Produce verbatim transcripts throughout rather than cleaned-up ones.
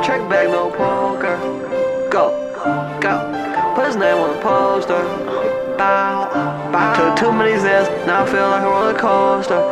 Trick bag, no poker. Go, go. Put his name on the poster. Bow, bow. Took too many Z's, now I feel like a roller coaster.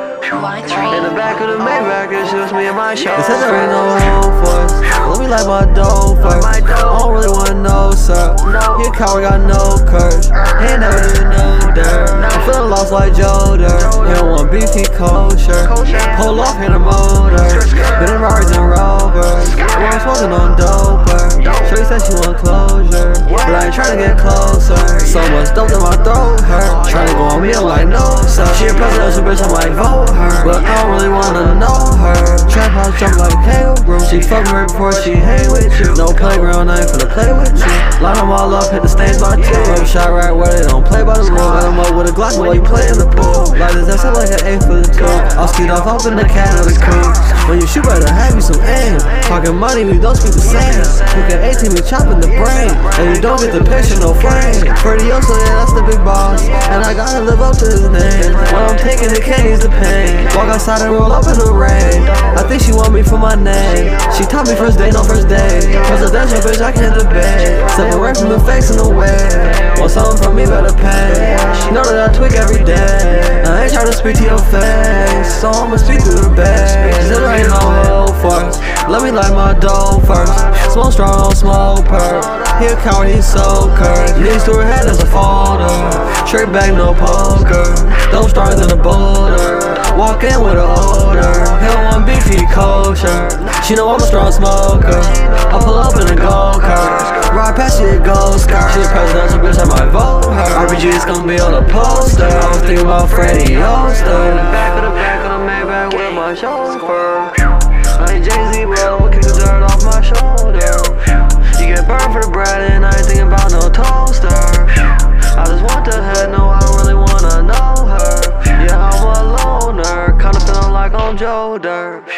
In the back of the Maybach, it's just me and my show. They said there ain't no home for us. Let me light my dough first. I don't really wanna know, sir. He a coward, got no curse. He ain't never did no dirt. I'm feeling lost like Joe Dirt. He don't want beef, he kosher. Pull off, hit a motor. Been in Rarries and Rovers. I'm smoking on doper. Shorty said she want closure, but I ain't tryna get closer. So much dope that my throat hurt. Tryna go on me, I'm like, no, sir. She a presidential bitch, I'm like, vote her. But I don't really wanna know her. Trap house jump like kangaroo. She fuck me right before she hang with you. No playground, I ain't finna play with you. Line them all up, hit the stains by two. Rub shot right where they don't play by the rule. Got them up with a Glock while you play in the pool. Like this, that's like an eight for the two. I'll skeet off up in the cat of the coop. When you shoot, better have you some aim. Talking money, we don't speak the same. Look at eighteen, we chopping the brain. And you don't get the picture, no frame. Pretty young, so yeah, that's the big boss. And I gotta live up to his name. When I'm taking the candy's the pain. Walk outside and roll up in the rain. I think she want me for my name. She taught me first day, no first day. Presidential bitch, I can't debate. Separate from the fakes in the way. Want something from me, better pay. She know that I tweak every day. I ain't tryna speak to your face, so I'ma speak through the bass. There ain't no hope for us. Let me light my dough first. Smoke strong, smoke perk. He a coward, he's so cursed. Knees to her head as a folder. Trick bag, no poker. Dope stronger than a boulder. Walk in with an odor. He don't want beef, he kosher. She know I'm a strong smoker. I pull up in a go-kart. Ride past, she a ghost car. She a presidential bitch, I might vote her. R P G's gonna be on a poster. I was thinking about Freddie Oster. Back of the back of the Maybach with my chauffeur. I ain't Jay-Z, but I'ma kick the dirt off my shoulder. You get burned for the bread and I ain't thinking about no toaster. I just want the head, no, I don't really wanna know her. Yeah, I'm a loner, kinda feeling like I'm Joe Dirt.